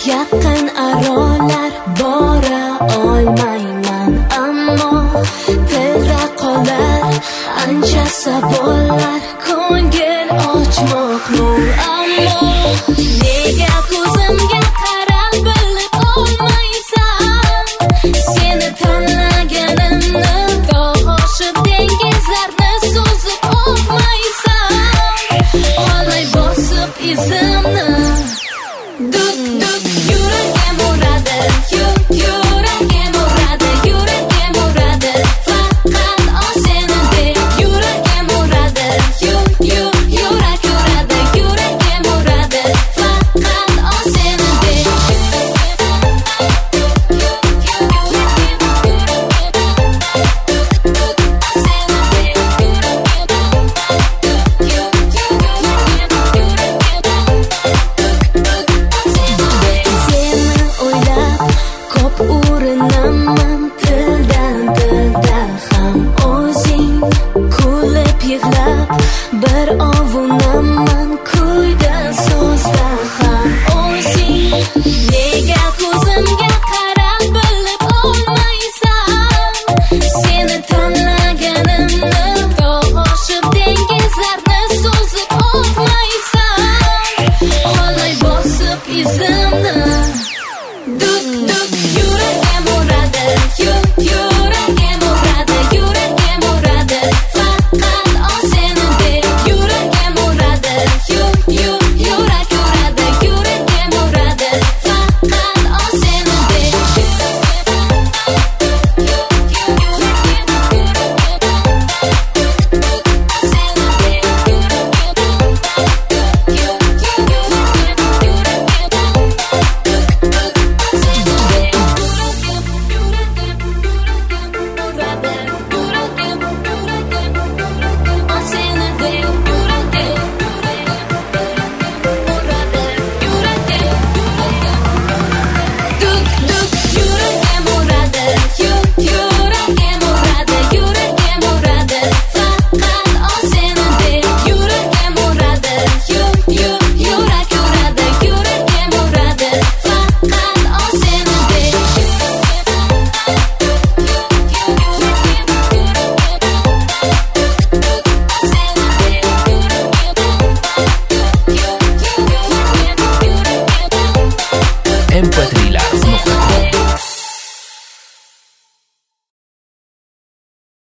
Yaqin arolar bora olmayman, ammo tezda qolar ancha savollar. Ko'ngil ochmoq ammo nega ko'zimga qarab bilib olmaysan? Seni tanlaganimni to'g'oshib dengizlarni so'zib olmaysan. Olay bosib izimni duk duk yuragim uradi, yuragim uradi, yuragim uradi. Faqat seni deb yuragim uradi, yurak uradi, yuragim uradi. Faqat seni deb urinaman tildan tilda ham o'zing kulib yig'lab bir ovunaman kuyda so'zda ham o'zing. Nega ko'zimga qarab bilib olmaysan? Seni tanlaganimni to'g'oshib dengizlarni so'zib olmaysan. Olay bosib izimni duk duk yuragim uradi, yuragim uradi, yuragim uradi. Faqat seni deb yuragim uradi, yurak uradi, yuragim uradi. Faqat seni deb MP3